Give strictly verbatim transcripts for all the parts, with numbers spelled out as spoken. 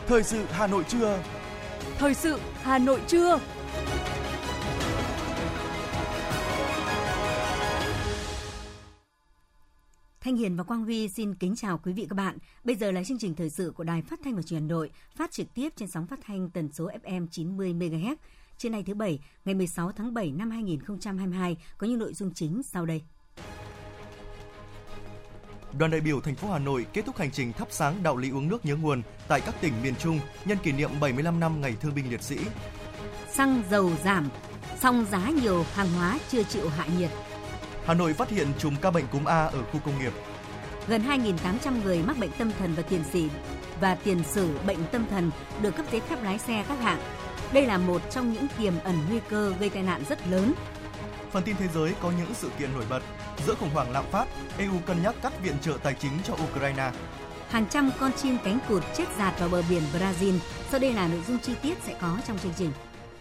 Thời sự Hà Nội trưa. Thời sự Hà Nội trưa. Thanh Hiền và Quang Huy xin kính chào quý vị các bạn. Bây giờ là chương trình thời sự của Đài Phát thanh và Truyền hình Hà Nội, phát trực tiếp trên sóng phát thanh tần số ép em chín mươi mê ga héc. Trên này thứ Bảy, ngày mười sáu tháng bảy năm hai nghìn không trăm hai mươi hai có những nội dung chính sau đây. Đoàn đại biểu thành phố Hà Nội kết thúc hành trình thắp sáng đạo lý uống nước nhớ nguồn tại các tỉnh miền Trung nhân kỷ niệm bảy mươi lăm năm Ngày Thương binh Liệt sĩ. Xăng dầu giảm, song giá nhiều hàng hóa chưa chịu hạ nhiệt. Hà Nội phát hiện chùm ca bệnh cúm A ở khu công nghiệp. Gần hai nghìn tám trăm người mắc bệnh tâm thần và tiền sử và tiền sử bệnh tâm thần được cấp giấy phép lái xe các hạng. Đây là một trong những tiềm ẩn nguy cơ gây tai nạn rất lớn. Phần tin thế giới có những sự kiện nổi bật. Giữa khủng hoảng lạm phát, e u cân nhắc cắt viện trợ tài chính cho Ukraine. Hàng trăm con chim cánh cụt chết dạt vào bờ biển Brazil. Sau đây là nội dung chi tiết sẽ có trong chương trình.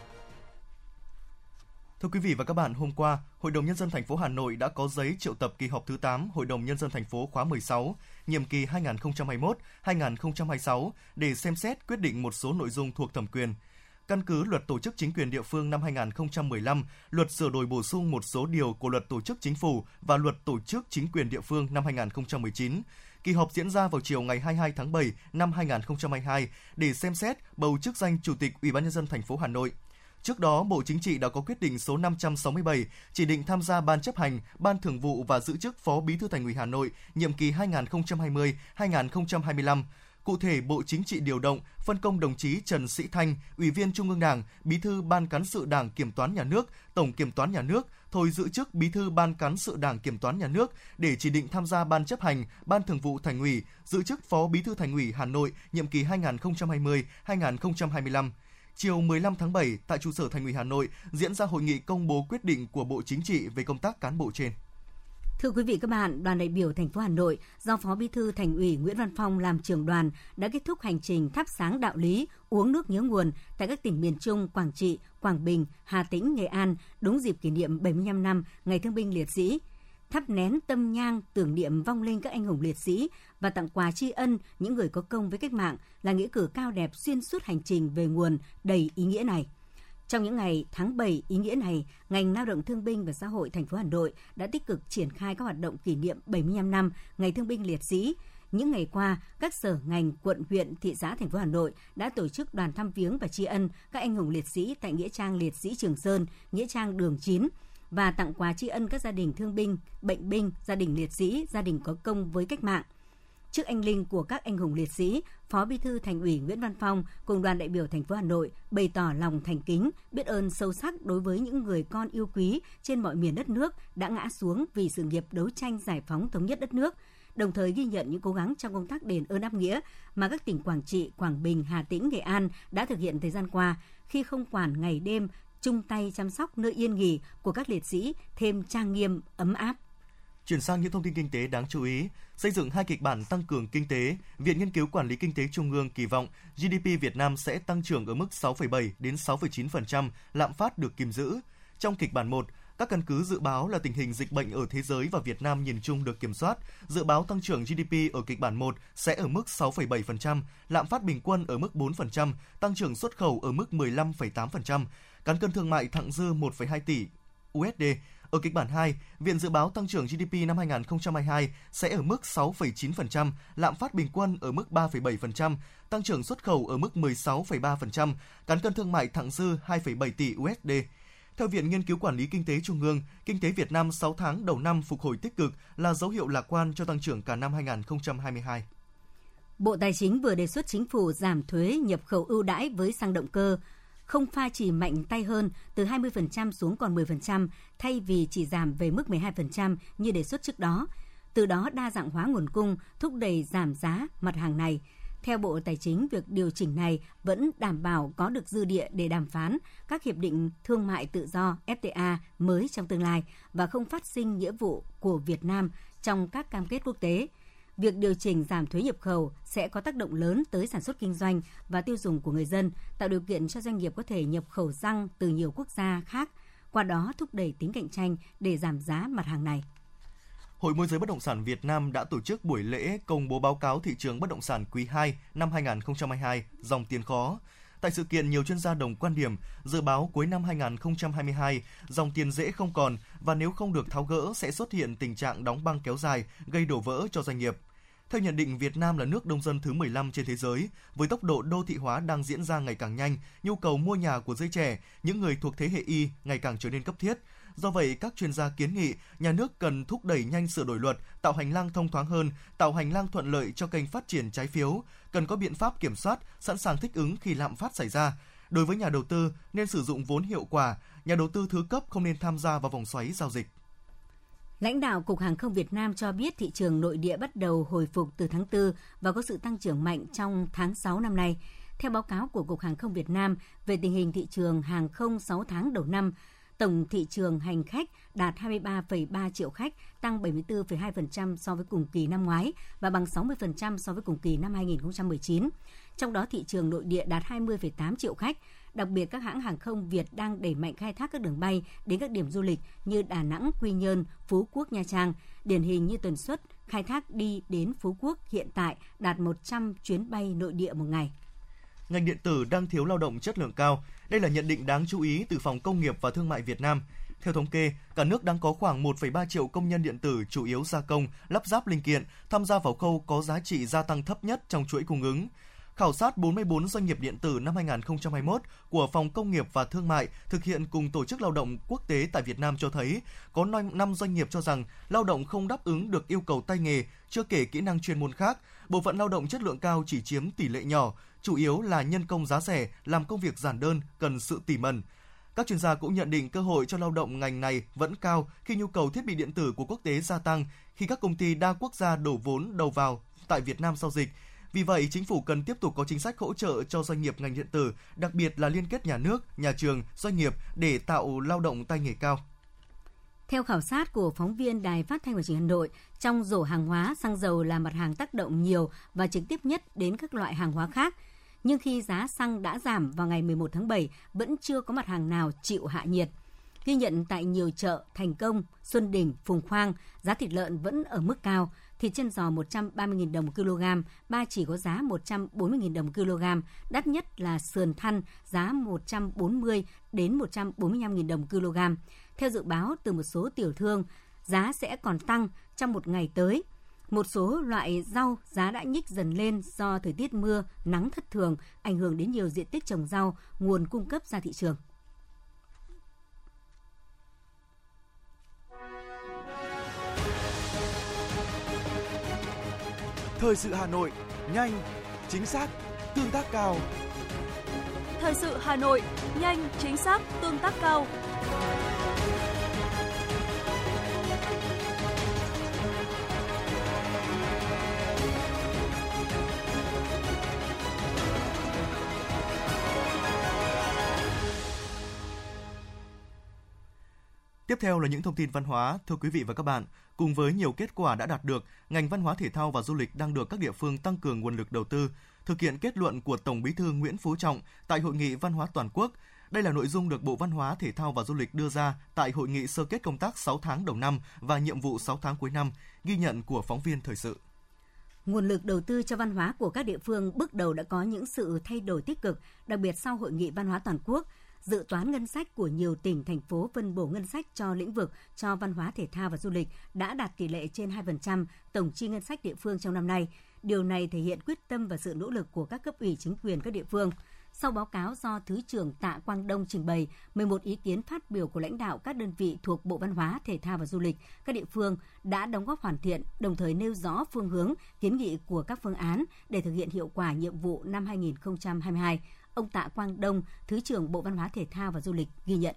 Thưa quý vị và các bạn, hôm qua, Hội đồng Nhân dân thành phố Hà Nội đã có giấy triệu tập kỳ họp thứ tám Hội đồng Nhân dân thành phố khóa mười sáu, nhiệm kỳ hai nghìn không trăm hai mươi mốt đến hai nghìn không trăm hai mươi sáu để xem xét quyết định một số nội dung thuộc thẩm quyền. Căn cứ Luật Tổ chức Chính quyền địa phương năm hai nghìn không trăm mười lăm, Luật sửa đổi bổ sung một số điều của Luật Tổ chức Chính phủ và Luật Tổ chức Chính quyền địa phương năm hai nghìn không trăm mười chín. Kỳ họp diễn ra vào chiều ngày hai mươi hai tháng bảy năm hai nghìn không trăm hai mươi hai để xem xét bầu chức danh Chủ tịch Ủy ban Nhân dân thành phố Hà Nội. Trước đó, Bộ Chính trị đã có quyết định số năm trăm sáu mươi bảy chỉ định tham gia Ban chấp hành, Ban thường vụ và giữ chức Phó Bí thư Thành ủy Hà Nội nhiệm kỳ hai nghìn không trăm hai mươi đến hai nghìn không trăm hai mươi lăm. Cụ thể, Bộ Chính trị điều động, phân công đồng chí Trần Sĩ Thanh, Ủy viên Trung ương Đảng, Bí thư Ban Cán sự Đảng Kiểm toán Nhà nước, Tổng Kiểm toán Nhà nước, thôi giữ chức Bí thư Ban Cán sự Đảng Kiểm toán Nhà nước để chỉ định tham gia Ban chấp hành, Ban thường vụ Thành ủy, giữ chức Phó Bí thư Thành ủy Hà Nội nhiệm kỳ hai nghìn không trăm hai mươi đến hai nghìn không trăm hai mươi lăm. Chiều mười lăm tháng bảy, tại trụ sở Thành ủy Hà Nội diễn ra hội nghị công bố quyết định của Bộ Chính trị về công tác cán bộ trên. Thưa quý vị các bạn, đoàn đại biểu thành phố Hà Nội do Phó Bí thư Thành ủy Nguyễn Văn Phong làm trưởng đoàn đã kết thúc hành trình thắp sáng đạo lý uống nước nhớ nguồn tại các tỉnh miền Trung, Quảng Trị, Quảng Bình, Hà Tĩnh, Nghệ An đúng dịp kỷ niệm bảy mươi lăm năm Ngày Thương binh Liệt sĩ. Thắp nén tâm nhang tưởng niệm vong linh các anh hùng liệt sĩ và tặng quà tri ân những người có công với cách mạng là nghĩa cử cao đẹp xuyên suốt hành trình về nguồn đầy ý nghĩa này. Trong những ngày tháng bảy ý nghĩa này, ngành Lao động Thương binh và Xã hội thành phố Hà Nội đã tích cực triển khai các hoạt động kỷ niệm bảy mươi lăm năm Ngày Thương binh Liệt sĩ. Những ngày qua, các sở ngành, quận, huyện, thị xã thành phố Hà Nội đã tổ chức đoàn thăm viếng và tri ân các anh hùng liệt sĩ tại nghĩa trang Liệt sĩ Trường Sơn, nghĩa trang Đường chín và tặng quà tri ân các gia đình thương binh, bệnh binh, gia đình liệt sĩ, gia đình có công với cách mạng. Trước anh linh của các anh hùng liệt sĩ, Phó Bí thư Thành ủy Nguyễn Văn Phong cùng đoàn đại biểu thành phố Hà Nội bày tỏ lòng thành kính, biết ơn sâu sắc đối với những người con yêu quý trên mọi miền đất nước đã ngã xuống vì sự nghiệp đấu tranh giải phóng thống nhất đất nước, đồng thời ghi nhận những cố gắng trong công tác đền ơn đáp nghĩa mà các tỉnh Quảng Trị, Quảng Bình, Hà Tĩnh, Nghệ An đã thực hiện thời gian qua khi không quản ngày đêm chung tay chăm sóc nơi yên nghỉ của các liệt sĩ thêm trang nghiêm, ấm áp. Chuyển sang những thông tin kinh tế đáng chú ý, xây dựng hai kịch bản tăng cường kinh tế, Viện Nghiên cứu Quản lý Kinh tế Trung ương kỳ vọng giê đê pê Việt Nam sẽ tăng trưởng ở mức sáu phẩy bảy đến sáu phẩy chín phần trăm, lạm phát được kiềm giữ. Trong kịch bản một, các căn cứ dự báo là tình hình dịch bệnh ở thế giới và Việt Nam nhìn chung được kiểm soát. Dự báo tăng trưởng giê đê pê ở kịch bản một sẽ ở mức sáu phẩy bảy phần trăm, lạm phát bình quân ở mức bốn phần trăm, tăng trưởng xuất khẩu ở mức mười lăm phẩy tám phần trăm, cán cân thương mại thặng dư một phẩy hai tỷ u ét đê. Ở kịch bản hai, Viện dự báo tăng trưởng giê đê pê năm hai nghìn không trăm hai mươi hai sẽ ở mức sáu phẩy chín phần trăm, lạm phát bình quân ở mức ba phẩy bảy phần trăm, tăng trưởng xuất khẩu ở mức mười sáu phẩy ba phần trăm, cán cân thương mại thặng dư hai phẩy bảy tỷ u ét đê. Theo Viện Nghiên cứu Quản lý Kinh tế Trung ương, kinh tế Việt Nam sáu tháng đầu năm phục hồi tích cực là dấu hiệu lạc quan cho tăng trưởng cả năm hai nghìn không trăm hai mươi hai. Bộ Tài chính vừa đề xuất chính phủ giảm thuế nhập khẩu ưu đãi với xăng động cơ, không pha chỉ mạnh tay hơn từ hai mươi phần trăm xuống còn mười phần trăm thay vì chỉ giảm về mức mười hai phần trăm như đề xuất trước đó. Từ đó đa dạng hóa nguồn cung, thúc đẩy giảm giá mặt hàng này. Theo Bộ Tài chính, việc điều chỉnh này vẫn đảm bảo có được dư địa để đàm phán các hiệp định thương mại tự do ép tê a mới trong tương lai và không phát sinh nghĩa vụ của Việt Nam trong các cam kết quốc tế. Việc điều chỉnh giảm thuế nhập khẩu sẽ có tác động lớn tới sản xuất kinh doanh và tiêu dùng của người dân, tạo điều kiện cho doanh nghiệp có thể nhập khẩu xăng từ nhiều quốc gia khác, qua đó thúc đẩy tính cạnh tranh để giảm giá mặt hàng này. Hội Môi giới Bất động sản Việt Nam đã tổ chức buổi lễ công bố báo cáo thị trường bất động sản quý hai năm hai không hai hai, dòng tiền khó. Tại sự kiện, nhiều chuyên gia đồng quan điểm dự báo cuối năm hai không hai hai, dòng tiền dễ không còn và nếu không được tháo gỡ sẽ xuất hiện tình trạng đóng băng kéo dài, gây đổ vỡ cho doanh nghiệp. Theo nhận định, Việt Nam là nước đông dân thứ mười lăm trên thế giới, với tốc độ đô thị hóa đang diễn ra ngày càng nhanh, nhu cầu mua nhà của giới trẻ, những người thuộc thế hệ Y ngày càng trở nên cấp thiết. Do vậy, các chuyên gia kiến nghị nhà nước cần thúc đẩy nhanh sửa đổi luật, tạo hành lang thông thoáng hơn, tạo hành lang thuận lợi cho kênh phát triển trái phiếu, cần có biện pháp kiểm soát, sẵn sàng thích ứng khi lạm phát xảy ra. Đối với nhà đầu tư, nên sử dụng vốn hiệu quả, nhà đầu tư thứ cấp không nên tham gia vào vòng xoáy giao dịch. Lãnh đạo Cục Hàng không Việt Nam cho biết thị trường nội địa bắt đầu hồi phục từ tháng tư và có sự tăng trưởng mạnh trong tháng sáu năm nay. Theo báo cáo của Cục Hàng không Việt Nam về tình hình thị trường hàng không sáu tháng đầu năm, tổng thị trường hành khách đạt hai mươi ba phẩy ba triệu khách, tăng bảy mươi tư phẩy hai phần trăm so với cùng kỳ năm ngoái và bằng sáu mươi phần trăm so với cùng kỳ năm hai không một chín. Trong đó, thị trường nội địa đạt hai mươi phẩy tám triệu khách. Đặc biệt, các hãng hàng không Việt đang đẩy mạnh khai thác các đường bay đến các điểm du lịch như Đà Nẵng, Quy Nhơn, Phú Quốc, Nha Trang. Điển hình như tần suất khai thác đi đến Phú Quốc hiện tại đạt một trăm chuyến bay nội địa một ngày. Ngành điện tử đang thiếu lao động chất lượng cao. Đây là nhận định đáng chú ý từ Phòng Công nghiệp và Thương mại Việt Nam. Theo thống kê, cả nước đang có khoảng một phẩy ba triệu công nhân điện tử chủ yếu gia công, lắp ráp linh kiện, tham gia vào khâu có giá trị gia tăng thấp nhất trong chuỗi cung ứng. Khảo sát bốn mươi tư doanh nghiệp điện tử năm hai không hai mốt của Phòng Công nghiệp và Thương mại thực hiện cùng Tổ chức Lao động Quốc tế tại Việt Nam cho thấy có năm doanh nghiệp cho rằng lao động không đáp ứng được yêu cầu tay nghề, chưa kể kỹ năng chuyên môn khác. Bộ phận lao động chất lượng cao chỉ chiếm tỷ lệ nhỏ, chủ yếu là nhân công giá rẻ, làm công việc giản đơn, cần sự tỉ mẩn. Các chuyên gia cũng nhận định cơ hội cho lao động ngành này vẫn cao khi nhu cầu thiết bị điện tử của quốc tế gia tăng, khi các công ty đa quốc gia đổ vốn đầu vào tại Việt Nam sau dịch. Vì vậy, chính phủ cần tiếp tục có chính sách hỗ trợ cho doanh nghiệp ngành điện tử, đặc biệt là liên kết nhà nước, nhà trường, doanh nghiệp để tạo lao động tay nghề cao. Theo khảo sát của phóng viên Đài Phát thanh và Truyền hình Hà Nội, trong rổ hàng hóa, xăng dầu là mặt hàng tác động nhiều và trực tiếp nhất đến các loại hàng hóa khác. Nhưng khi giá xăng đã giảm vào ngày mười một tháng bảy, vẫn chưa có mặt hàng nào chịu hạ nhiệt. Ghi nhận tại nhiều chợ Thành Công, Xuân Đình, Phùng Khoang, giá thịt lợn vẫn ở mức cao. Thịt chân giò một trăm ba mươi nghìn đồng một kg, ba chỉ có giá một trăm bốn mươi nghìn đồng một kg, đắt nhất là sườn thăn giá một trăm bốn mươi đến một trăm bốn mươi lăm nghìn đồng một kg. Theo dự báo từ một số tiểu thương, giá sẽ còn tăng trong một ngày tới. Một số loại rau giá đã nhích dần lên do thời tiết mưa, nắng thất thường, ảnh hưởng đến nhiều diện tích trồng rau, nguồn cung cấp ra thị trường. Thời sự Hà Nội, nhanh, chính xác, tương tác cao. Thời sự Hà Nội, nhanh, chính xác, tương tác cao. Tiếp theo là những thông tin văn hóa. Thưa quý vị và các bạn, cùng với nhiều kết quả đã đạt được, ngành văn hóa thể thao và du lịch đang được các địa phương tăng cường nguồn lực đầu tư, thực hiện kết luận của Tổng Bí thư Nguyễn Phú Trọng tại Hội nghị Văn hóa Toàn quốc. Đây là nội dung được Bộ Văn hóa, Thể thao và Du lịch đưa ra tại Hội nghị sơ kết công tác sáu tháng đầu năm và nhiệm vụ sáu tháng cuối năm, ghi nhận của phóng viên thời sự. Nguồn lực đầu tư cho văn hóa của các địa phương bước đầu đã có những sự thay đổi tích cực, đặc biệt sau Hội nghị Văn hóa Toàn quốc. Dự toán ngân sách của nhiều tỉnh, thành phố phân bổ ngân sách cho lĩnh vực cho văn hóa thể thao và du lịch đã đạt tỷ lệ trên hai phần trăm tổng chi ngân sách địa phương trong năm nay. Điều này thể hiện quyết tâm và sự nỗ lực của các cấp ủy chính quyền các địa phương. Sau báo cáo do Thứ trưởng Tạ Quang Đông trình bày, mười một ý kiến phát biểu của lãnh đạo các đơn vị thuộc Bộ Văn hóa, Thể thao và Du lịch, các địa phương đã đóng góp hoàn thiện, đồng thời nêu rõ phương hướng, kiến nghị của các phương án để thực hiện hiệu quả nhiệm vụ năm hai không hai hai. Ông Tạ Quang Đông, Thứ trưởng Bộ Văn hóa, Thể thao và Du lịch ghi nhận.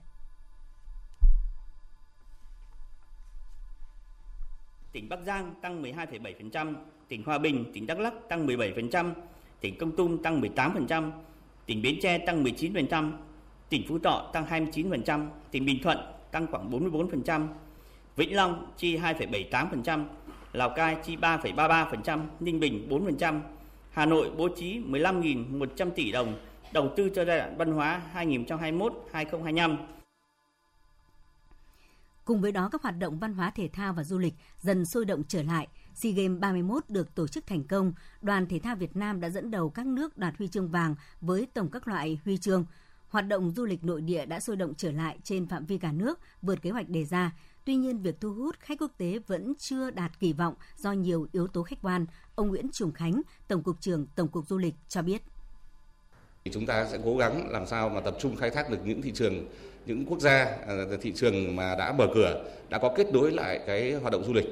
Tỉnh Bắc Giang tăng mười hai phẩy bảy phần trăm, tỉnh Hòa Bình, tỉnh Đắk Lắk tăng mười bảy phần trăm, tỉnh Kon Tum tăng mười tám phần trăm, tỉnh Bến Tre tăng mười chín phần trăm, tỉnh Phú Thọ tăng hai mươi chín phần trăm, tỉnh Bình Thuận tăng khoảng bốn mươi bốn phần trăm, Vĩnh Long chi hai phẩy bảy mươi tám phần trăm, Lào Cai chi ba phẩy ba mươi ba phần trăm, Ninh Bình bốn phần trăm, Hà Nội bố trí mười lăm nghìn một trăm tỷ đồng đầu tư cho giai đoạn văn hóa hai nghìn không trăm hai mươi mốt đến hai nghìn không trăm hai mươi lăm. Cùng với đó, các hoạt động văn hóa thể thao và du lịch dần sôi động trở lại. SEA Games ba mươi mốt được tổ chức thành công, đoàn thể thao Việt Nam đã dẫn đầu các nước đoạt huy chương vàng với tổng các loại huy chương. Hoạt động du lịch nội địa đã sôi động trở lại trên phạm vi cả nước, vượt kế hoạch đề ra. Tuy nhiên, việc thu hút khách quốc tế vẫn chưa đạt kỳ vọng do nhiều yếu tố khách quan. Ông Nguyễn Trùng Khánh, Tổng cục trưởng Tổng cục Du lịch cho biết. Chúng ta sẽ cố gắng làm sao mà tập trung khai thác được những thị trường, những quốc gia, thị trường mà đã mở cửa, đã có kết nối lại cái hoạt động du lịch.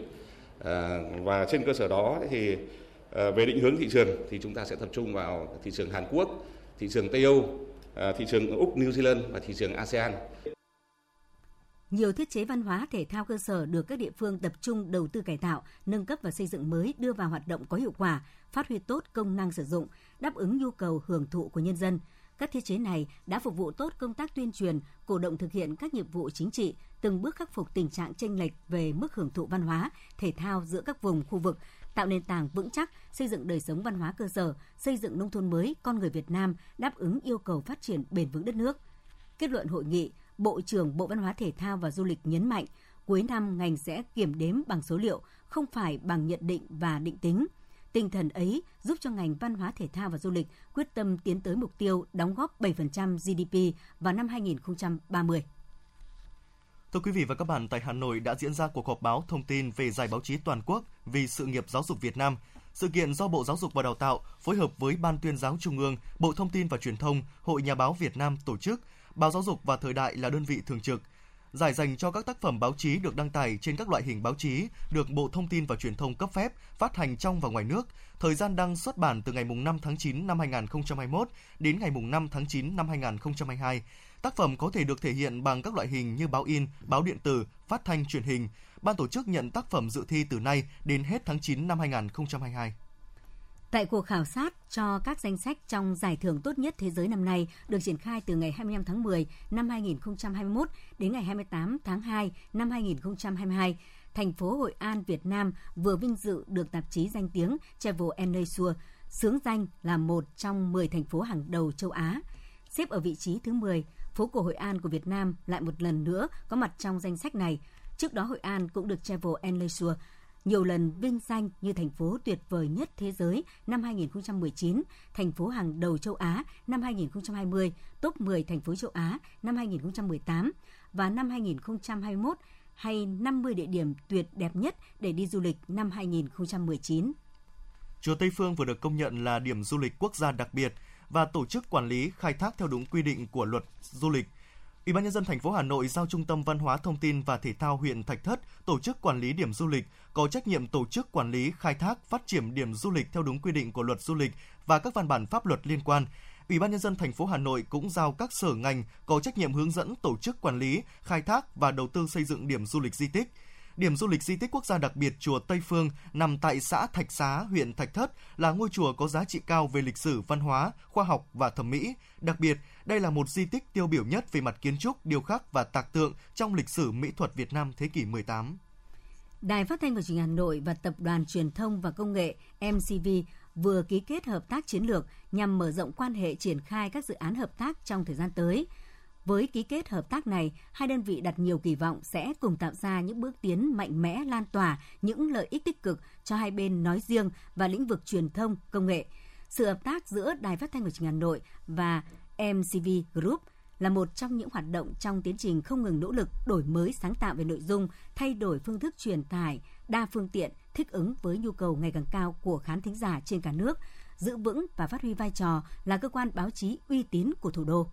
Và trên cơ sở đó thì về định hướng thị trường thì chúng ta sẽ tập trung vào thị trường Hàn Quốc, thị trường Tây Âu, thị trường Úc, New Zealand và thị trường a sê an. Nhiều thiết chế văn hóa thể thao cơ sở được các địa phương tập trung đầu tư cải tạo, nâng cấp và xây dựng mới đưa vào hoạt động có hiệu quả, phát huy tốt công năng sử dụng, đáp ứng nhu cầu hưởng thụ của nhân dân. Các thiết chế này đã phục vụ tốt công tác tuyên truyền, cổ động thực hiện các nhiệm vụ chính trị, từng bước khắc phục tình trạng chênh lệch về mức hưởng thụ văn hóa, thể thao giữa các vùng, khu vực, tạo nền tảng vững chắc, xây dựng đời sống văn hóa cơ sở, xây dựng nông thôn mới, con người Việt Nam đáp ứng yêu cầu phát triển bền vững đất nước. Kết luận hội nghị, Bộ trưởng Bộ Văn hóa Thể thao và Du lịch nhấn mạnh, cuối năm ngành sẽ kiểm đếm bằng số liệu, không phải bằng nhận định và định tính. Tinh thần ấy giúp cho ngành văn hóa thể thao và du lịch quyết tâm tiến tới mục tiêu đóng góp bảy phần trăm giê đê pê vào năm hai không ba mươi. Thưa quý vị và các bạn, tại Hà Nội đã diễn ra cuộc họp báo thông tin về Giải báo chí toàn quốc vì sự nghiệp giáo dục Việt Nam. Sự kiện do Bộ Giáo dục và Đào tạo phối hợp với Ban Tuyên giáo Trung ương, Bộ Thông tin và Truyền thông, Hội Nhà báo Việt Nam tổ chức. Báo Giáo dục và Thời đại là đơn vị thường trực. Giải dành cho các tác phẩm báo chí được đăng tải trên các loại hình báo chí được Bộ Thông tin và Truyền thông cấp phép phát hành trong và ngoài nước. Thời gian đăng xuất bản từ ngày năm tháng chín năm hai nghìn không trăm hai mươi mốt đến ngày năm tháng chín năm hai nghìn không trăm hai mươi hai. Tác phẩm có thể được thể hiện bằng các loại hình như báo in, báo điện tử, phát thanh, truyền hình. Ban tổ chức nhận tác phẩm dự thi từ nay đến hết tháng chín năm hai nghìn không trăm hai mươi hai. Tại cuộc khảo sát cho các danh sách trong giải thưởng tốt nhất thế giới năm nay được triển khai từ ngày hai mươi lăm tháng mười năm hai nghìn không trăm hai mươi mốt đến ngày hai mươi tám tháng hai năm hai nghìn không trăm hai mươi hai, thành phố Hội An, Việt Nam vừa vinh dự được tạp chí danh tiếng Travel and Leisure xướng danh là một trong mười thành phố hàng đầu châu Á. Xếp ở vị trí thứ mười, phố cổ Hội An của Việt Nam lại một lần nữa có mặt trong danh sách này. Trước đó, Hội An cũng được Travel and Leisure nhiều lần vinh danh như thành phố tuyệt vời nhất thế giới năm hai nghìn không trăm mười chín, thành phố hàng đầu châu Á năm hai nghìn không trăm hai mươi, top mười thành phố châu Á năm hai nghìn không trăm mười tám và năm hai nghìn không trăm hai mươi mốt hay năm mươi địa điểm tuyệt đẹp nhất để đi du lịch năm hai nghìn không trăm mười chín. Chùa Tây Phương vừa được công nhận là điểm du lịch quốc gia đặc biệt và tổ chức quản lý khai thác theo đúng quy định của Luật Du lịch. Ủy ban nhân dân thành phố Hà Nội giao Trung tâm Văn hóa Thông tin và Thể thao huyện Thạch Thất tổ chức quản lý điểm du lịch, có trách nhiệm tổ chức quản lý, khai thác, phát triển điểm du lịch theo đúng quy định của Luật Du lịch và các văn bản pháp luật liên quan. Ủy ban nhân dân thành phố Hà Nội cũng giao các sở ngành có trách nhiệm hướng dẫn tổ chức quản lý, khai thác và đầu tư xây dựng điểm du lịch di tích. Điểm du lịch di tích quốc gia đặc biệt chùa Tây Phương nằm tại xã Thạch Xá, huyện Thạch Thất là ngôi chùa có giá trị cao về lịch sử, văn hóa, khoa học và thẩm mỹ. Đặc biệt, đây là một di tích tiêu biểu nhất về mặt kiến trúc, điêu khắc và tạc tượng trong lịch sử mỹ thuật Việt Nam thế kỷ mười tám. Đài Phát thanh và Truyền hình Hà Nội và Tập đoàn Truyền thông và Công nghệ em xê vê vừa ký kết hợp tác chiến lược nhằm mở rộng quan hệ triển khai các dự án hợp tác trong thời gian tới. Với ký kết hợp tác này, hai đơn vị đặt nhiều kỳ vọng sẽ cùng tạo ra những bước tiến mạnh mẽ lan tỏa những lợi ích tích cực cho hai bên nói riêng và lĩnh vực truyền thông, công nghệ. Sự hợp tác giữa Đài Phát thanh và Truyền hình Hà Nội và em xê vê Group là một trong những hoạt động trong tiến trình không ngừng nỗ lực đổi mới sáng tạo về nội dung, thay đổi phương thức truyền tải, đa phương tiện, thích ứng với nhu cầu ngày càng cao của khán thính giả trên cả nước, giữ vững và phát huy vai trò là cơ quan báo chí uy tín của thủ đô.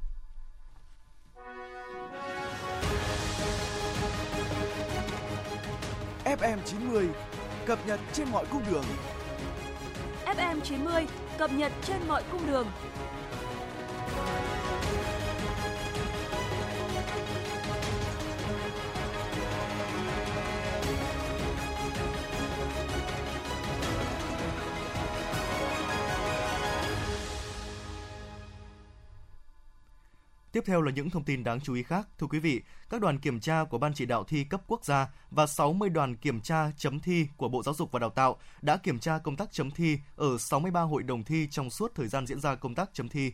ép em chín mươi cập nhật trên mọi cung đường. ép em chín mươi cập nhật trên mọi cung đường. Tiếp theo là những thông tin đáng chú ý khác. Thưa quý vị, các đoàn kiểm tra của Ban chỉ đạo thi cấp quốc gia và sáu mươi đoàn kiểm tra chấm thi của Bộ Giáo dục và Đào tạo đã kiểm tra công tác chấm thi ở sáu mươi ba hội đồng thi trong suốt thời gian diễn ra công tác chấm thi.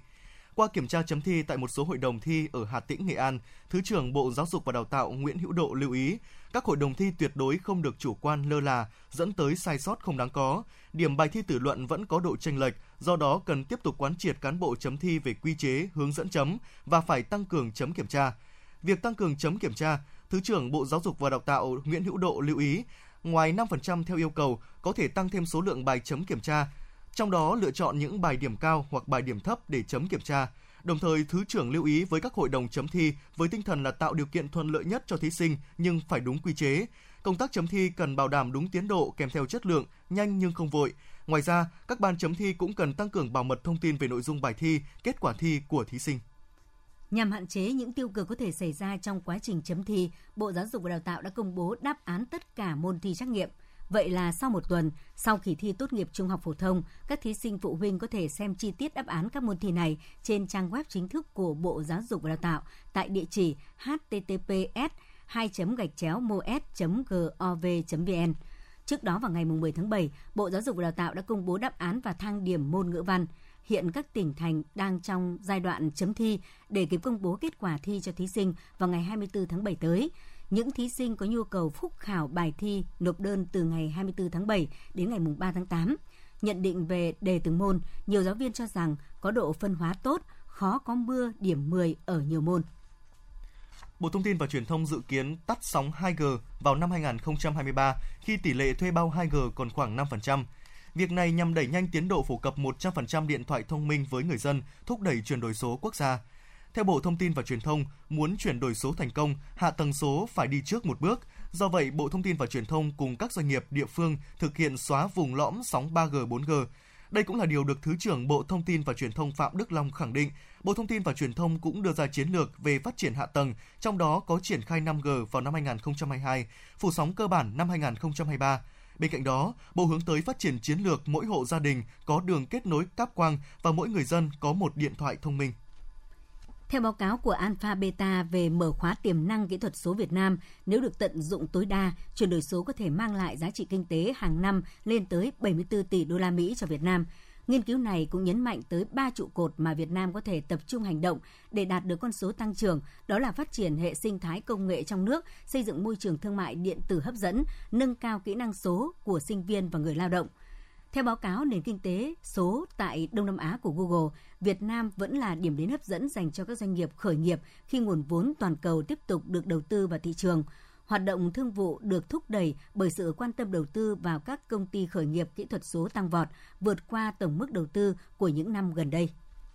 Qua kiểm tra chấm thi tại một số hội đồng thi ở Hà Tĩnh, Nghệ An, Thứ trưởng Bộ Giáo dục và Đào tạo Nguyễn Hữu Độ lưu ý, các hội đồng thi tuyệt đối không được chủ quan lơ là, dẫn tới sai sót không đáng có. Điểm bài thi tự luận vẫn có độ chênh lệch, do đó cần tiếp tục quán triệt cán bộ chấm thi về quy chế, hướng dẫn chấm và phải tăng cường chấm kiểm tra. Việc tăng cường chấm kiểm tra, Thứ trưởng Bộ Giáo dục và Đào tạo Nguyễn Hữu Độ lưu ý, ngoài năm phần trăm theo yêu cầu, có thể tăng thêm số lượng bài chấm kiểm tra, trong đó lựa chọn những bài điểm cao hoặc bài điểm thấp để chấm kiểm tra. Đồng thời, Thứ trưởng lưu ý với các hội đồng chấm thi với tinh thần là tạo điều kiện thuận lợi nhất cho thí sinh nhưng phải đúng quy chế. Công tác chấm thi cần bảo đảm đúng tiến độ kèm theo chất lượng, nhanh nhưng không vội. Ngoài ra, các ban chấm thi cũng cần tăng cường bảo mật thông tin về nội dung bài thi, kết quả thi của thí sinh. Nhằm hạn chế những tiêu cực có thể xảy ra trong quá trình chấm thi, Bộ Giáo dục và Đào tạo đã công bố đáp án tất cả môn thi trắc nghiệm. Vậy là sau một tuần, sau kỳ thi tốt nghiệp trung học phổ thông, các thí sinh phụ huynh có thể xem chi tiết đáp án các môn thi này trên trang web chính thức của Bộ Giáo dục và Đào tạo tại địa chỉ h t t p s hai gạch chéo m o e s chấm gov chấm v n. Trước đó vào ngày mười tháng bảy, Bộ Giáo dục và Đào tạo đã công bố đáp án và thang điểm môn ngữ văn. Hiện các tỉnh thành đang trong giai đoạn chấm thi để kịp công bố kết quả thi cho thí sinh vào ngày hai mươi tư tháng bảy tới. Những thí sinh có nhu cầu phúc khảo bài thi nộp đơn từ ngày hai mươi tư tháng bảy đến ngày ba tháng tám. Nhận định về đề từng môn, nhiều giáo viên cho rằng có độ phân hóa tốt, khó có mưa điểm mười ở nhiều môn. Bộ Thông tin và Truyền thông dự kiến tắt sóng hai G vào năm hai không hai ba khi tỷ lệ thuê bao hai G còn khoảng năm phần trăm. Việc này nhằm đẩy nhanh tiến độ phổ cập một trăm phần trăm điện thoại thông minh với người dân, thúc đẩy chuyển đổi số quốc gia. Theo Bộ Thông tin và Truyền thông, muốn chuyển đổi số thành công, hạ tầng số phải đi trước một bước. Do vậy, Bộ Thông tin và Truyền thông cùng các doanh nghiệp, địa phương thực hiện xóa vùng lõm sóng ba G, bốn G. Đây cũng là điều được Thứ trưởng Bộ Thông tin và Truyền thông Phạm Đức Long khẳng định. Bộ Thông tin và Truyền thông cũng đưa ra chiến lược về phát triển hạ tầng, trong đó có triển khai năm G vào năm hai không hai hai, phủ sóng cơ bản năm hai không hai ba. Bên cạnh đó, Bộ hướng tới phát triển chiến lược mỗi hộ gia đình có đường kết nối cáp quang và mỗi người dân có một điện thoại thông minh. Theo báo cáo của Alpha Beta về mở khóa tiềm năng kỹ thuật số Việt Nam, nếu được tận dụng tối đa, chuyển đổi số có thể mang lại giá trị kinh tế hàng năm lên tới bảy mươi tư tỷ đô la Mỹ cho Việt Nam. Nghiên cứu này cũng nhấn mạnh tới ba trụ cột mà Việt Nam có thể tập trung hành động để đạt được con số tăng trưởng, đó là phát triển hệ sinh thái công nghệ trong nước, xây dựng môi trường thương mại điện tử hấp dẫn, nâng cao kỹ năng số của sinh viên và người lao động. Theo báo cáo nền kinh tế số tại Đông Nam Á của Google, Việt Nam vẫn là điểm đến hấp dẫn dành cho các doanh nghiệp khởi nghiệp khi nguồn vốn toàn cầu tiếp tục được đầu tư vào thị trường. Hoạt động thương vụ được thúc đẩy bởi sự quan tâm đầu tư vào các công ty khởi nghiệp kỹ thuật số tăng vọt, vượt qua tổng mức đầu tư của những năm gần đây.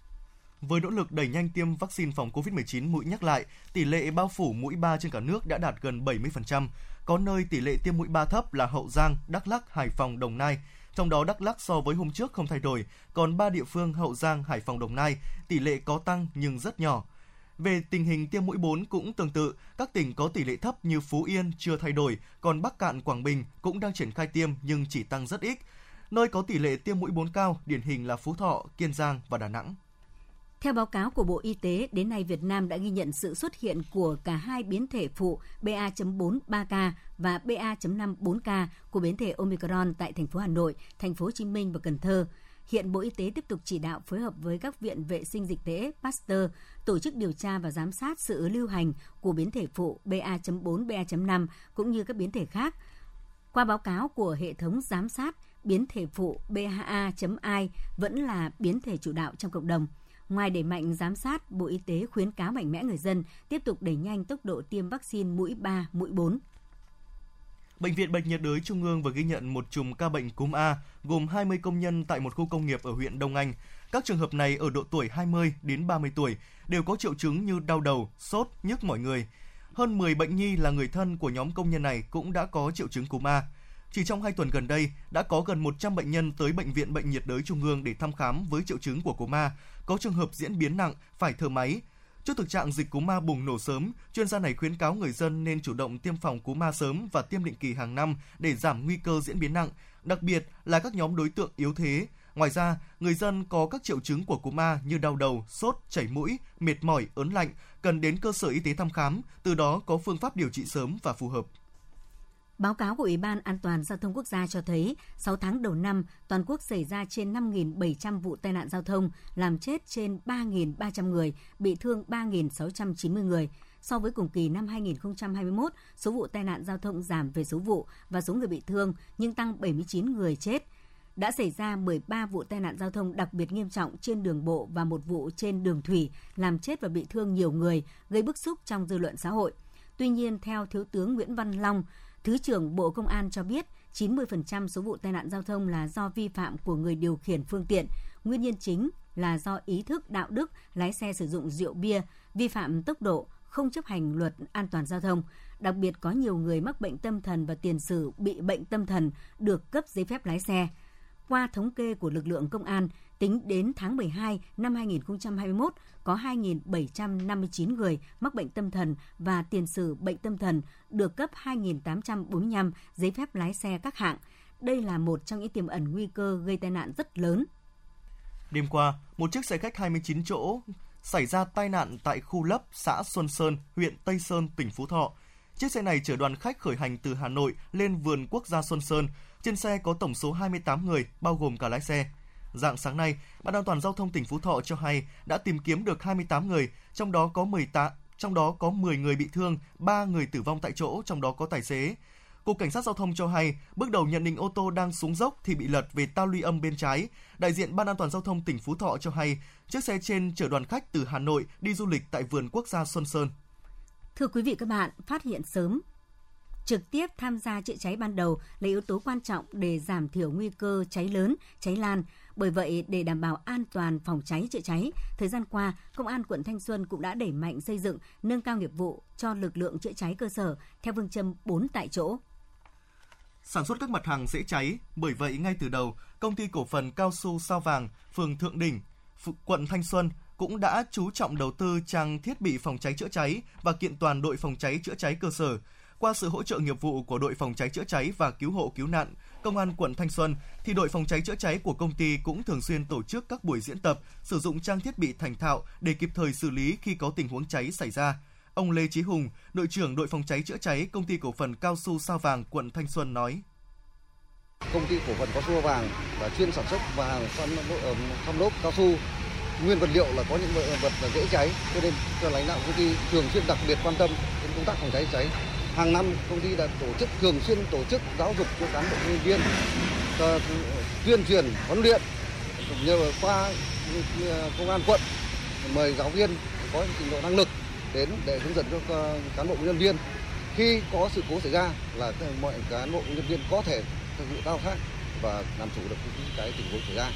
Với nỗ lực đẩy nhanh tiêm vaccine phòng covid mười chín mũi nhắc lại, tỷ lệ bao phủ mũi ba trên cả nước đã đạt gần bảy mươi phần trăm. Có nơi tỷ lệ tiêm mũi ba thấp là Hậu Giang, Đắk Lắk, Hải Phòng, Đồng Nai. Trong đó Đắk Lắk so với hôm trước không thay đổi, còn ba địa phương Hậu Giang, Hải Phòng, Đồng Nai, tỷ lệ có tăng nhưng rất nhỏ. Về tình hình tiêm mũi bốn cũng tương tự, các tỉnh có tỷ lệ thấp như Phú Yên chưa thay đổi, còn Bắc Kạn, Quảng Bình cũng đang triển khai tiêm nhưng chỉ tăng rất ít. Nơi có tỷ lệ tiêm mũi bốn cao, điển hình là Phú Thọ, Kiên Giang và Đà Nẵng. Theo báo cáo của Bộ Y tế, đến nay Việt Nam đã ghi nhận sự xuất hiện của cả hai biến thể phụ B A chấm bốn ba K và B A chấm năm bốn K của biến thể Omicron tại thành phố Hà Nội, thành phố Hồ Chí Minh và Cần Thơ. Hiện Bộ Y tế tiếp tục chỉ đạo phối hợp với các viện vệ sinh dịch tễ Pasteur tổ chức điều tra và giám sát sự lưu hành của biến thể phụ B A chấm bốn, B A chấm năm cũng như các biến thể khác. Qua báo cáo của hệ thống giám sát, biến thể phụ B H A chấm I vẫn là biến thể chủ đạo trong cộng đồng. Ngoài đẩy mạnh giám sát, Bộ Y tế khuyến cáo mạnh mẽ người dân tiếp tục đẩy nhanh tốc độ tiêm vaccine mũi ba, mũi bốn. Bệnh viện Bệnh nhiệt đới Trung ương vừa ghi nhận một chùm ca bệnh cúm A gồm hai mươi công nhân tại một khu công nghiệp ở huyện Đông Anh. Các trường hợp này ở độ tuổi hai mươi đến ba mươi tuổi đều có triệu chứng như đau đầu, sốt, nhức mỏi người. Hơn mười bệnh nhi là người thân của nhóm công nhân này cũng đã có triệu chứng cúm A. Chỉ trong hai tuần gần đây, đã có gần một trăm bệnh nhân tới Bệnh viện Bệnh nhiệt đới Trung ương để thăm khám với triệu chứng của cúm A, có trường hợp diễn biến nặng, phải thở máy. Trước thực trạng dịch cúm A bùng nổ sớm, chuyên gia này khuyến cáo người dân nên chủ động tiêm phòng cúm A sớm và tiêm định kỳ hàng năm để giảm nguy cơ diễn biến nặng, đặc biệt là các nhóm đối tượng yếu thế. Ngoài ra, người dân có các triệu chứng của cúm A như đau đầu, sốt, chảy mũi, mệt mỏi, ớn lạnh, cần đến cơ sở y tế thăm khám, từ đó có phương pháp điều trị sớm và phù hợp. Báo cáo của Ủy ban An toàn Giao thông Quốc gia cho thấy, sáu tháng đầu năm, toàn quốc xảy ra trên năm nghìn bảy trăm vụ tai nạn giao thông, làm chết trên ba nghìn ba trăm người, bị thương ba nghìn sáu trăm chín mươi người. So với cùng kỳ năm hai nghìn không trăm hai mươi mốt, số vụ tai nạn giao thông giảm về số vụ và số người bị thương, nhưng tăng bảy mươi chín người chết. Đã xảy ra mười ba vụ tai nạn giao thông đặc biệt nghiêm trọng trên đường bộ và một vụ trên đường thủy, làm chết và bị thương nhiều người, gây bức xúc trong dư luận xã hội. Tuy nhiên, theo Thiếu tướng Nguyễn Văn Long, Thứ trưởng Bộ Công an cho biết, chín mươi phần trăm số vụ tai nạn giao thông là do vi phạm của người điều khiển phương tiện. Nguyên nhân chính là do ý thức đạo đức, lái xe sử dụng rượu bia, vi phạm tốc độ, không chấp hành luật an toàn giao thông. Đặc biệt có nhiều người mắc bệnh tâm thần và tiền sử bị bệnh tâm thần được cấp giấy phép lái xe. Qua thống kê của lực lượng công an, tính đến tháng mười hai năm hai nghìn không trăm hai mươi mốt, có hai nghìn bảy trăm năm mươi chín người mắc bệnh tâm thần và tiền sử bệnh tâm thần được cấp hai nghìn tám trăm bốn mươi lăm giấy phép lái xe các hạng. Đây là một trong những tiềm ẩn nguy cơ gây tai nạn rất lớn. Đêm qua, một chiếc xe khách hai mươi chín chỗ xảy ra tai nạn tại khu lấp xã Xuân Sơn, huyện Tây Sơn, tỉnh Phú Thọ. Chiếc xe này chở đoàn khách khởi hành từ Hà Nội lên vườn quốc gia Xuân Sơn. Trên xe có tổng số hai mươi tám người, bao gồm cả lái xe. Rạng sáng nay, Ban An toàn Giao thông tỉnh Phú Thọ cho hay đã tìm kiếm được hai mươi tám người, trong đó có mười tám, trong đó có mười người bị thương, ba người tử vong tại chỗ, trong đó có tài xế. Cục Cảnh sát Giao thông cho hay, bước đầu nhận định ô tô đang xuống dốc thì bị lật về tao luy âm bên trái. Đại diện Ban An toàn Giao thông tỉnh Phú Thọ cho hay, chiếc xe trên chở đoàn khách từ Hà Nội đi du lịch tại vườn quốc gia Xuân Sơn. Thưa quý vị các bạn, phát hiện sớm, trực tiếp tham gia chữa cháy ban đầu là yếu tố quan trọng để giảm thiểu nguy cơ cháy lớn, cháy lan. Bởi vậy, để đảm bảo an toàn phòng cháy chữa cháy, thời gian qua, Công an quận Thanh Xuân cũng đã đẩy mạnh xây dựng, nâng cao nghiệp vụ cho lực lượng chữa cháy cơ sở theo phương châm bốn tại chỗ. Sản xuất các mặt hàng dễ cháy, bởi vậy ngay từ đầu, Công ty cổ phần cao su Sao Vàng, phường Thượng Đỉnh, quận Thanh Xuân cũng đã chú trọng đầu tư trang thiết bị phòng cháy chữa cháy và kiện toàn đội phòng cháy chữa cháy cơ sở. Qua sự hỗ trợ nghiệp vụ của đội phòng cháy chữa cháy và cứu hộ cứu nạn, Công an quận Thanh Xuân, thì đội phòng cháy chữa cháy của công ty cũng thường xuyên tổ chức các buổi diễn tập, sử dụng trang thiết bị thành thạo để kịp thời xử lý khi có tình huống cháy xảy ra. Ông Lê Chí Hùng, đội trưởng đội phòng cháy chữa cháy Công ty cổ phần cao su Sao Vàng, quận Thanh Xuân nói: Công ty cổ phần cao su Sao Vàng là chuyên sản xuất vàng khăm lốp cao su. Nguyên vật liệu là có những vật là dễ cháy, cho nên cho lãnh đạo công ty thường xuyên đặc biệt quan tâm đến công tác phòng cháy cháy. Hàng năm công ty đã tổ chức thường xuyên tổ chức giáo dục cho cán bộ nhân viên, tuyên truyền huấn luyện, cũng như qua công an quận mời giáo viên có trình độ năng lực đến để hướng dẫn cho cán bộ nhân viên. Khi có sự cố xảy ra là mọi cán bộ nhân viên có thể thực hiện thao tác và làm chủ được cái tình huống xảy ra.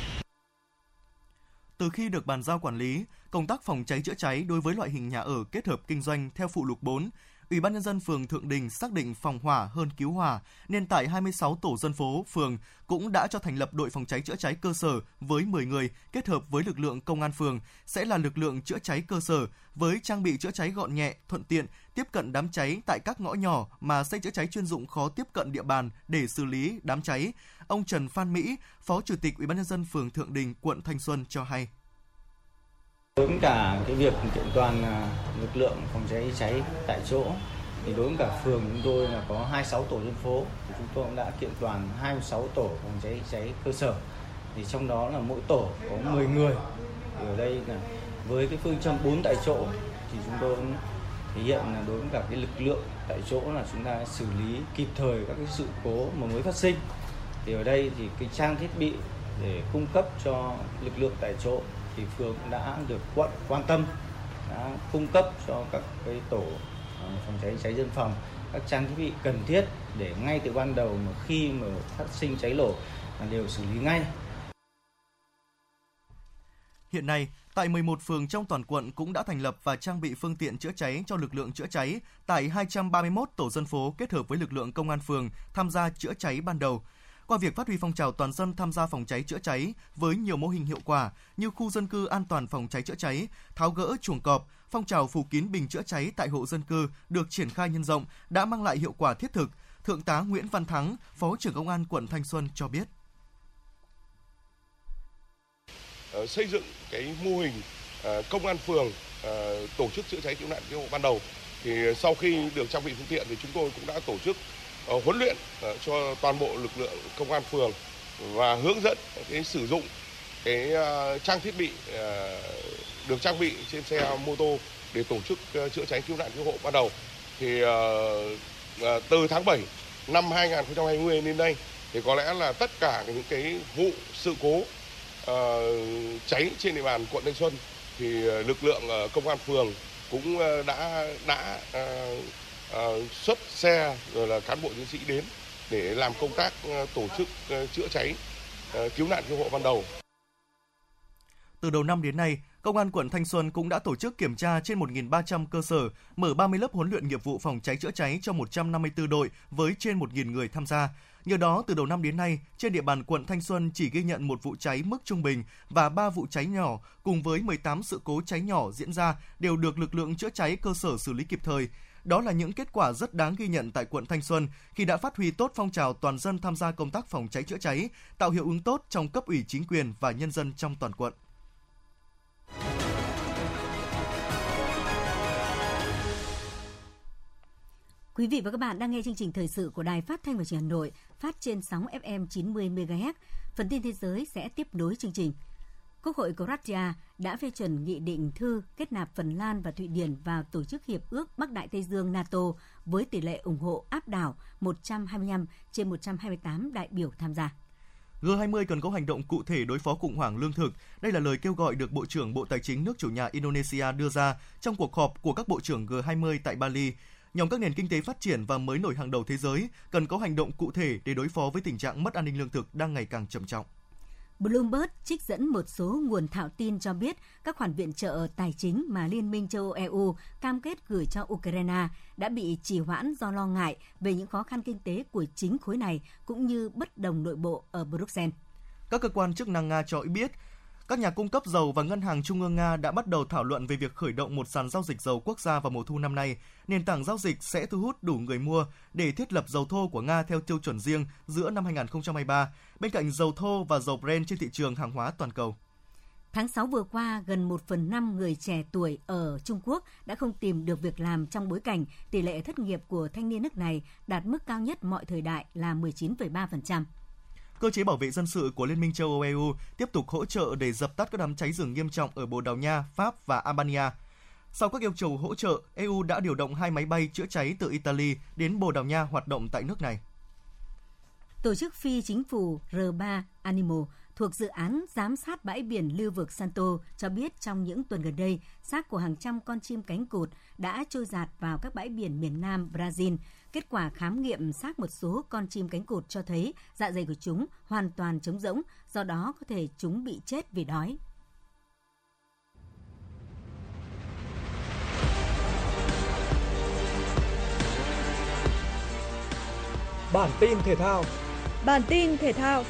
Từ khi được bàn giao quản lý, công tác phòng cháy chữa cháy đối với loại hình nhà ở kết hợp kinh doanh theo phụ lục bốn, Ủy ban Nhân dân phường Thượng Đình xác định phòng hỏa hơn cứu hỏa, nên tại hai mươi sáu tổ dân phố, phường cũng đã cho thành lập đội phòng cháy chữa cháy cơ sở với mười người kết hợp với lực lượng công an phường, sẽ là lực lượng chữa cháy cơ sở với trang bị chữa cháy gọn nhẹ, thuận tiện, tiếp cận đám cháy tại các ngõ nhỏ mà xe chữa cháy chuyên dụng khó tiếp cận địa bàn để xử lý đám cháy. Ông Trần Phan Mỹ, Phó Chủ tịch Ủy ban Nhân dân phường Thượng Đình, quận Thanh Xuân cho hay. Đối với cả cái việc kiện toàn lực lượng phòng cháy cháy tại chỗ, thì đối với cả phường chúng tôi là có hai mươi sáu tổ dân phố, thì chúng tôi cũng đã kiện toàn hai mươi sáu tổ phòng cháy cháy cơ sở. Thì trong đó là mỗi tổ có mười người. Thì ở đây là với cái phương châm bốn tại chỗ thì chúng tôi thể hiện là đối với cả cái lực lượng tại chỗ là chúng ta xử lý kịp thời các cái sự cố mà mới phát sinh. Thì ở đây thì cái trang thiết bị để cung cấp cho lực lượng tại chỗ thì phường cũng đã được quận quan tâm, đã cung cấp cho các cái tổ phòng cháy cháy dân phòng các trang thiết bị cần thiết để ngay từ ban đầu mà khi mà phát sinh cháy nổ là đều xử lý ngay. Hiện nay, tại mười một phường trong toàn quận cũng đã thành lập và trang bị phương tiện chữa cháy cho lực lượng chữa cháy tại hai trăm ba mươi mốt tổ dân phố kết hợp với lực lượng công an phường tham gia chữa cháy ban đầu. Qua việc phát huy phong trào toàn dân tham gia phòng cháy chữa cháy với nhiều mô hình hiệu quả như khu dân cư an toàn phòng cháy chữa cháy, tháo gỡ chuồng cọp, phong trào phủ kín bình chữa cháy tại hộ dân cư được triển khai nhân rộng đã mang lại hiệu quả thiết thực. Thượng tá Nguyễn Văn Thắng, Phó trưởng Công an quận Thanh Xuân cho biết. Uh, xây dựng cái mô hình uh, công an phường uh, tổ chức chữa cháy cứu nạn cứu hộ ban đầu, thì sau khi được trang bị phương tiện thì chúng tôi cũng đã tổ chức uh, huấn luyện uh, cho toàn bộ lực lượng công an phường và hướng dẫn cái sử dụng cái uh, trang thiết bị uh, được trang bị trên xe mô tô để tổ chức uh, chữa cháy cứu nạn cứu hộ ban đầu. Thì uh, uh, từ tháng bảy năm hai nghìn không trăm hai mươi đến nay thì có lẽ là tất cả những cái vụ sự cố uh, cháy trên địa bàn quận Thanh Xuân thì lực lượng uh, công an phường cũng uh, đã đã uh, uh, xuất xe rồi là cán bộ chiến sĩ đến để làm công tác uh, tổ chức uh, chữa cháy uh, cứu nạn cứu hộ ban đầu. Từ đầu năm đến nay, Công an quận Thanh Xuân cũng đã tổ chức kiểm tra trên một nghìn ba trăm cơ sở, mở ba mươi lớp huấn luyện nghiệp vụ phòng cháy chữa cháy cho một trăm năm mươi tư đội với trên một nghìn người tham gia. Nhờ đó, từ đầu năm đến nay, trên địa bàn quận Thanh Xuân chỉ ghi nhận một vụ cháy mức trung bình và ba vụ cháy nhỏ, cùng với mười tám sự cố cháy nhỏ diễn ra đều được lực lượng chữa cháy cơ sở xử lý kịp thời. Đó là những kết quả rất đáng ghi nhận tại quận Thanh Xuân khi đã phát huy tốt phong trào toàn dân tham gia công tác phòng cháy chữa cháy, tạo hiệu ứng tốt trong cấp ủy chính quyền và nhân dân trong toàn quận. Quý vị và các bạn đang nghe chương trình thời sự của Đài Phát thanh và Truyền hình Hà Nội, phát trên sóng ép em chín mươi mê ga héc. Phần tin thế giới sẽ tiếp nối chương trình. Quốc hội Croatia đã phê chuẩn nghị định thư kết nạp Phần Lan và Thụy Điển vào Tổ chức Hiệp ước Bắc Đại Tây Dương NATO với tỷ lệ ủng hộ áp đảo một trăm hai mươi lăm trên một trăm hai mươi tám đại biểu tham gia. G hai mươi cần có hành động cụ thể đối phó khủng hoảng lương thực. Đây là lời kêu gọi được Bộ trưởng Bộ Tài chính nước chủ nhà Indonesia đưa ra trong cuộc họp của các bộ trưởng G hai mươi tại Bali. Nhóm các nền kinh tế phát triển và mới nổi hàng đầu thế giới cần có hành động cụ thể để đối phó với tình trạng mất an ninh lương thực đang ngày càng trầm trọng. Bloomberg trích dẫn một số nguồn thạo tin cho biết các khoản viện trợ tài chính mà Liên minh châu Âu e u cam kết gửi cho Ukraine đã bị trì hoãn do lo ngại về những khó khăn kinh tế của chính khối này cũng như bất đồng nội bộ ở Bruxelles. Các cơ quan chức năng Nga cho biết các nhà cung cấp dầu và Ngân hàng Trung ương Nga đã bắt đầu thảo luận về việc khởi động một sàn giao dịch dầu quốc gia vào mùa thu năm nay. Nền tảng giao dịch sẽ thu hút đủ người mua để thiết lập dầu thô của Nga theo tiêu chuẩn riêng giữa năm hai không hai ba, bên cạnh dầu thô và dầu Brent trên thị trường hàng hóa toàn cầu. Tháng sáu vừa qua, gần một phần năm người trẻ tuổi ở Trung Quốc đã không tìm được việc làm trong bối cảnh tỷ lệ thất nghiệp của thanh niên nước này đạt mức cao nhất mọi thời đại là mười chín phẩy ba phần trăm. Cơ chế bảo vệ dân sự của Liên minh châu Âu e u tiếp tục hỗ trợ để dập tắt các đám cháy rừng nghiêm trọng ở Bồ Đào Nha, Pháp và Albania. Sau các yêu cầu hỗ trợ, e u đã điều động hai máy bay chữa cháy từ Italy đến Bồ Đào Nha hoạt động tại nước này. Tổ chức phi chính phủ R ba Animal thuộc dự án giám sát bãi biển lưu vực Santo cho biết trong những tuần gần đây, xác của hàng trăm con chim cánh cụt đã trôi dạt vào các bãi biển miền Nam Brazil. Kết quả khám nghiệm xác một số con chim cánh cụt cho thấy dạ dày của chúng hoàn toàn trống rỗng, do đó có thể chúng bị chết vì đói. Bản tin thể thao. Bản tin thể thao.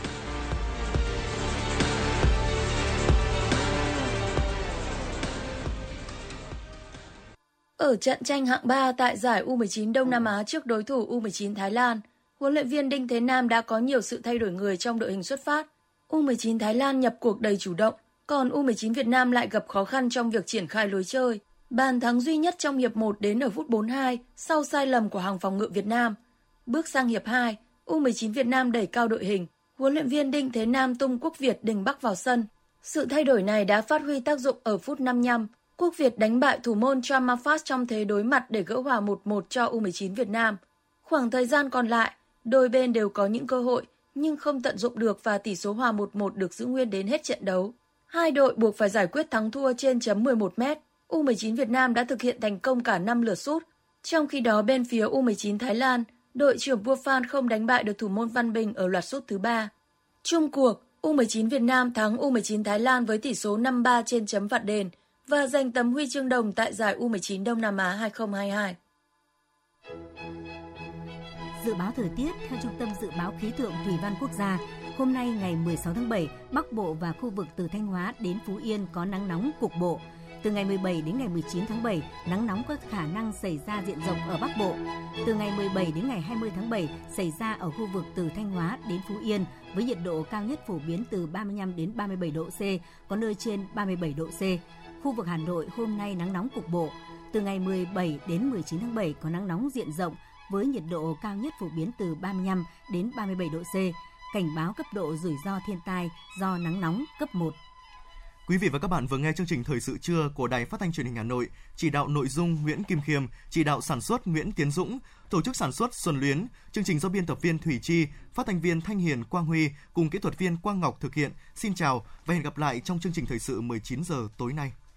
Ở trận tranh hạng ba tại giải U mười chín Đông Nam Á trước đối thủ U mười chín Thái Lan, huấn luyện viên Đinh Thế Nam đã có nhiều sự thay đổi người trong đội hình xuất phát. U mười chín Thái Lan nhập cuộc đầy chủ động, còn U mười chín Việt Nam lại gặp khó khăn trong việc triển khai lối chơi. Bàn thắng duy nhất trong hiệp một đến ở phút bốn mươi hai sau sai lầm của hàng phòng ngự Việt Nam. Bước sang hiệp hai, U mười chín Việt Nam đẩy cao đội hình, huấn luyện viên Đinh Thế Nam tung Quốc Việt Đình Bắc vào sân. Sự thay đổi này đã phát huy tác dụng ở phút năm mươi lăm. Quốc Việt đánh bại thủ môn Tramafat trong thế đối mặt để gỡ hòa một một cho U mười chín Việt Nam. Khoảng thời gian còn lại, đôi bên đều có những cơ hội nhưng không tận dụng được và tỷ số hòa một một được giữ nguyên đến hết trận đấu. Hai đội buộc phải giải quyết thắng thua trên chấm mười một mét. U mười chín Việt Nam đã thực hiện thành công cả năm lượt sút. Trong khi đó bên phía U mười chín Thái Lan, đội trưởng Bua Phan không đánh bại được thủ môn Văn Bình ở loạt sút thứ ba. Chung cuộc, U mười chín Việt Nam thắng U mười chín Thái Lan với tỷ số năm ba trên chấm phạt đền và giành tấm huy chương đồng tại giải U mười chín Đông Nam Á hai không hai hai. Dự báo thời tiết theo Trung tâm Dự báo Khí tượng Thủy văn Quốc gia, hôm nay ngày mười sáu tháng bảy, Bắc Bộ và khu vực từ Thanh Hóa đến Phú Yên có nắng nóng cục bộ. Từ ngày mười bảy đến ngày mười chín tháng bảy, nắng nóng có khả năng xảy ra diện rộng ở Bắc Bộ. Từ ngày mười bảy đến ngày hai mươi tháng bảy, xảy ra ở khu vực từ Thanh Hóa đến Phú Yên với nhiệt độ cao nhất phổ biến từ ba mươi lăm đến ba mươi bảy độ C, có nơi trên ba mươi bảy độ C. Khu vực Hà Nội hôm nay nắng nóng cục bộ. Từ ngày mười bảy đến mười chín tháng bảy có nắng nóng diện rộng với nhiệt độ cao nhất phổ biến từ ba mươi lăm đến ba mươi bảy độ C. Cảnh báo cấp độ rủi ro thiên tai do nắng nóng cấp một. Quý vị và các bạn vừa nghe chương trình Thời sự trưa của Đài Phát thanh Truyền hình Hà Nội. Chỉ đạo nội dung Nguyễn Kim Khiêm, chỉ đạo sản xuất Nguyễn Tiến Dũng, tổ chức sản xuất Xuân Luyến, chương trình do biên tập viên Thủy Chi, phát thanh viên Thanh Hiền, Quang Huy cùng kỹ thuật viên Quang Ngọc thực hiện. Xin chào và hẹn gặp lại trong chương trình Thời sự mười chín giờ tối nay.